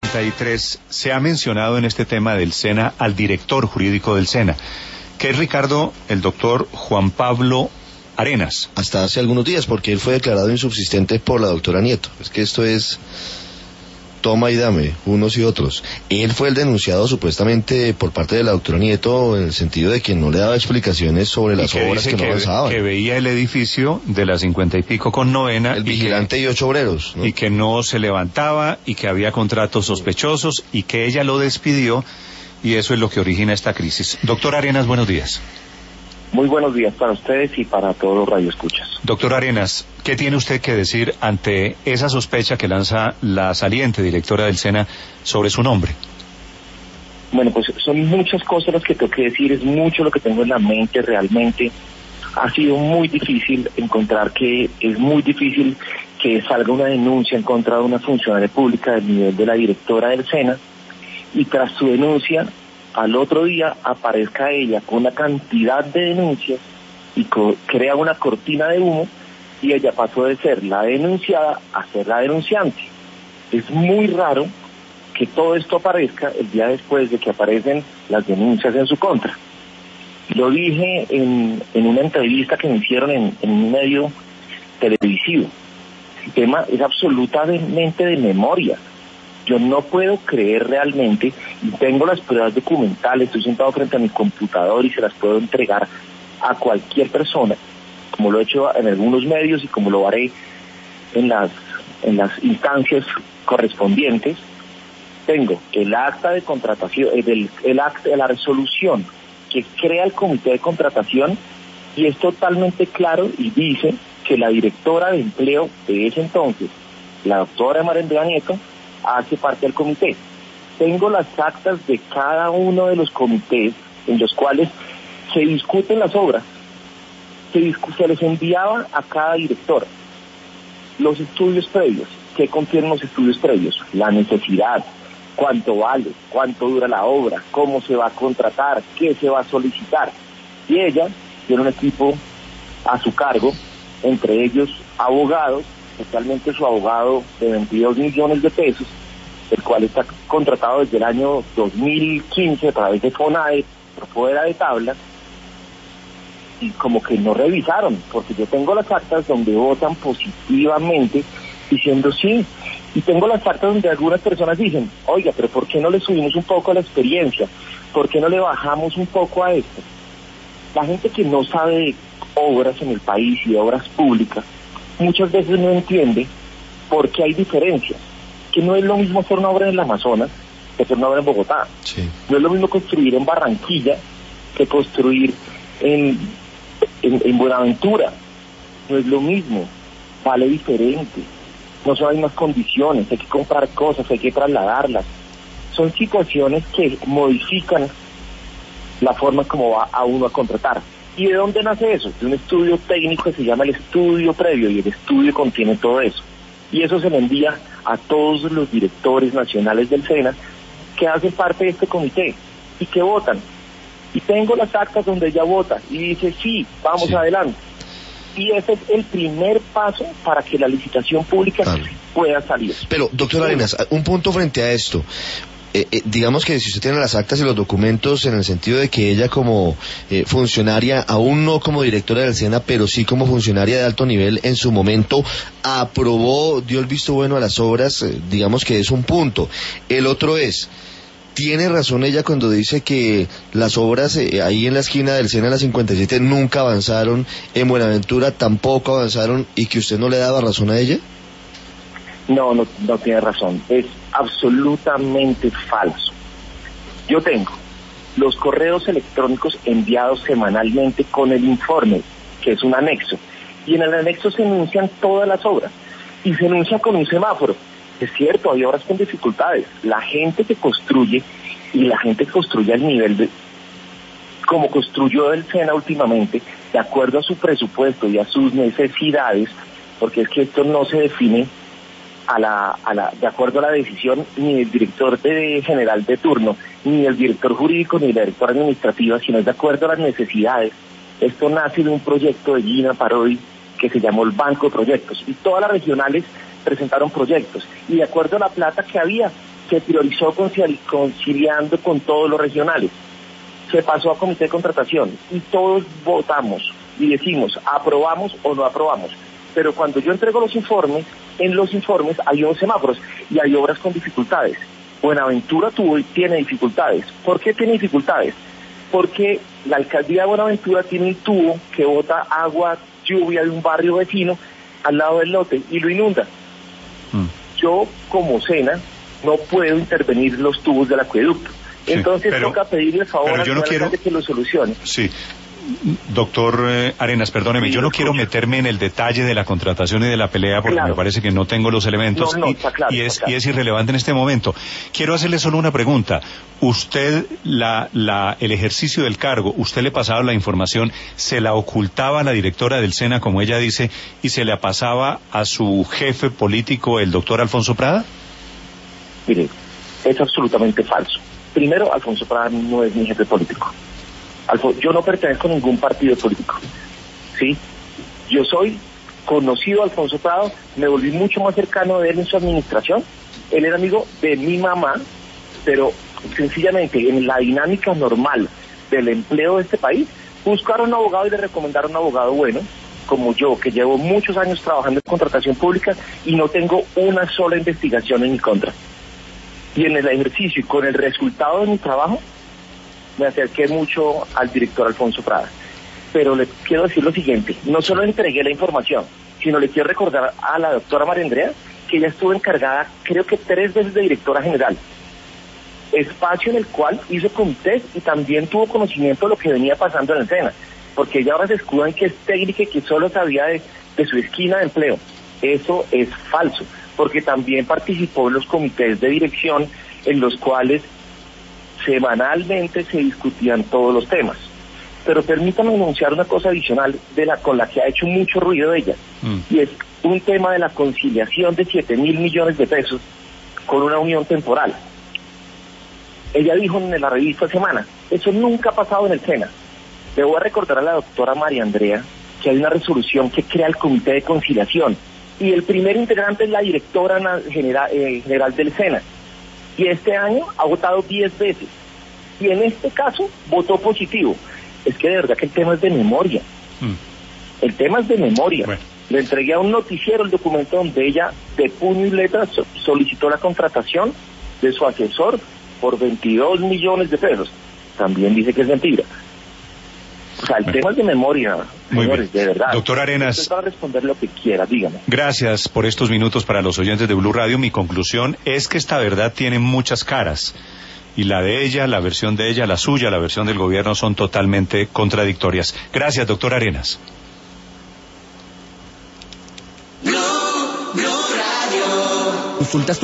33 se ha mencionado en este tema del SENA al director jurídico del SENA, que es Ricardo, el doctor Juan Pablo Arenas. Hasta hace algunos días, porque él fue declarado insubsistente por la doctora Nieto. Es que esto es toma y dame, unos y otros. Él fue el denunciado supuestamente por parte de la doctora Nieto en el sentido de que no le daba explicaciones sobre las obras que no avanzaban. Que veía el edificio de las 50 y pico con novena. El vigilante y 8 obreros, ¿no? Y que no se levantaba y que había contratos sospechosos y que ella lo despidió, y eso es lo que origina esta crisis. Doctor Arenas, buenos días. Muy buenos días para ustedes y para todos los radioescuchas. Doctor Arenas, ¿qué tiene usted que decir ante esa sospecha que lanza la saliente directora del SENA sobre su nombre? Bueno, pues son muchas cosas las que tengo que decir, es mucho lo que tengo en la mente realmente. Ha sido muy difícil encontrar que es muy difícil que salga una denuncia en contra de una funcionaria pública del nivel de la directora del SENA, y tras su denuncia al otro día aparezca ella con una cantidad de denuncias y crea una cortina de humo, y ella pasó de ser la denunciada a ser la denunciante. Es muy raro que todo esto aparezca el día después de que aparecen las denuncias en su contra. Lo dije en una entrevista que me hicieron en un medio televisivo. El tema es absolutamente de memoria. Yo no puedo creer realmente, y tengo las pruebas documentales, estoy sentado frente a mi computador y se las puedo entregar a cualquier persona, como lo he hecho en algunos medios y como lo haré en las instancias correspondientes. Tengo el acta de contratación, el acta de la resolución que crea el comité de contratación, y es totalmente claro y dice que la directora de empleo de ese entonces, la doctora María Nieto, hace parte del comité. Tengo las actas de cada uno de los comités en los cuales se discuten las obras, se les enviaba a cada director los estudios previos. ¿Qué contienen los estudios previos? La necesidad, cuánto vale, cuánto dura la obra, cómo se va a contratar, qué se va a solicitar. Y ella tiene un equipo a su cargo, entre ellos abogados, especialmente su abogado de 22 millones de pesos, el cual está contratado desde el año 2015 a través de FONADE, por fuera de tabla, y como que no revisaron, porque yo tengo las actas donde votan positivamente diciendo sí, y tengo las actas donde algunas personas dicen, oiga, pero ¿por qué no le subimos un poco a la experiencia? ¿Por qué no le bajamos un poco a esto? La gente que no sabe de obras en el país y de obras públicas muchas veces no entiende por qué hay diferencias, que no es lo mismo hacer una obra en el Amazonas que hacer una obra en Bogotá. Sí. No es lo mismo construir en Barranquilla que construir en Buenaventura. No es lo mismo, vale diferente, no son las mismas condiciones, hay que comprar cosas, hay que trasladarlas. Son situaciones que modifican la forma como va a uno a contratar. ¿Y de dónde nace eso? De un estudio técnico que se llama el estudio previo, y el estudio contiene todo eso. Y eso se le envía a todos los directores nacionales del SENA que hacen parte de este comité y que votan. Y tengo las actas donde ella vota y dice sí, vamos adelante. Y ese es el primer paso para que la licitación pública pueda salir. Pero, doctor Arenas, un punto frente a esto. Digamos que si usted tiene las actas y los documentos en el sentido de que ella como funcionaria, aún no como directora del SENA, pero sí como funcionaria de alto nivel, en su momento aprobó, dio el visto bueno a las obras, digamos que es un punto. El otro es, ¿tiene razón ella cuando dice que las obras ahí en la esquina del SENA, la 57, nunca avanzaron, en Buenaventura tampoco avanzaron, y que usted no le daba razón a ella? No tiene razón, es absolutamente falso. Yo tengo los correos electrónicos enviados semanalmente con el informe, que es un anexo, y en el anexo se enuncian todas las obras, y se enuncia con un semáforo. Es cierto, hay obras con dificultades. La gente que construye, y la gente que construye al nivel de como construyó el SENA últimamente, de acuerdo a su presupuesto y a sus necesidades, porque es que esto no se define de acuerdo a la decisión ni del director general de turno, ni del director jurídico, ni de la directora administrativa, sino es de acuerdo a las necesidades. Esto nace de un proyecto de Gina Parodi que se llamó el Banco de Proyectos, y todas las regionales presentaron proyectos, y de acuerdo a la plata que había, se priorizó conciliando con todos los regionales, se pasó a comité de contratación y todos votamos y decimos aprobamos o no aprobamos. Pero cuando yo entrego los informes, en los informes hay unos semáforos y hay obras con dificultades. Buenaventura tiene dificultades. ¿Por qué tiene dificultades? Porque la alcaldía de Buenaventura tiene un tubo que bota agua, lluvia de un barrio vecino al lado del lote y lo inunda. Yo, como SENA, no puedo intervenir los tubos del acueducto. Sí, entonces toca pedirle favor al alcalde que lo solucione. Sí. Doctor Arenas, perdóneme, sí, yo no quiero meterme en el detalle de la contratación y de la pelea porque me parece que no tengo los elementos y es irrelevante en este momento. Quiero hacerle solo una pregunta. Usted, el ejercicio del cargo, usted le pasaba la información, se la ocultaba a la directora del SENA, como ella dice, y se la pasaba a su jefe político, el doctor Alfonso Prada? Mire, es absolutamente falso. Primero, Alfonso Prada no es mi jefe político. Yo no pertenezco a ningún partido político, ¿sí? Yo soy conocido de Alfonso Prado, me volví mucho más cercano de él en su administración. Él era amigo de mi mamá, pero sencillamente en la dinámica normal del empleo de este país, buscaron un abogado y le recomendaron un abogado bueno, como yo, que llevo muchos años trabajando en contratación pública y no tengo una sola investigación en mi contra. Y en el ejercicio y con el resultado de mi trabajo, me acerqué mucho al director Alfonso Prada. Pero le quiero decir lo siguiente, no solo entregué la información, sino le quiero recordar a la doctora María Andrea que ella estuvo encargada, creo que 3 veces de directora general, espacio en el cual hizo comités y también tuvo conocimiento de lo que venía pasando en el SENA, porque ella ahora se escuda en que es técnica y que solo sabía de su esquina de empleo. Eso es falso, porque también participó en los comités de dirección en los cuales semanalmente se discutían todos los temas. Pero permítame anunciar una cosa adicional con la que ha hecho mucho ruido ella, y es un tema de la conciliación de 7.000 millones de pesos con una unión temporal. Ella dijo en la revista Semana, eso nunca ha pasado en el SENA. Le voy a recordar a la doctora María Andrea que hay una resolución que crea el comité de conciliación, y el primer integrante es la directora general del SENA. Y este año ha votado 10 veces. Y en este caso votó positivo. Es que de verdad que el tema es de memoria. El tema es de memoria. Bueno. Le entregué a un noticiero el documento donde ella, de puño y letra, solicitó la contratación de su asesor por 22 millones de pesos. También dice que es mentira. O sea, el tema es de memoria, señores, de verdad. Doctor Arenas, usted va a responder lo que quiera, dígame. Gracias por estos minutos para los oyentes de Blue Radio. Mi conclusión es que esta verdad tiene muchas caras. Y la de ella, la versión de ella, la suya, la versión del gobierno son totalmente contradictorias. Gracias, doctor Arenas. Blue Radio.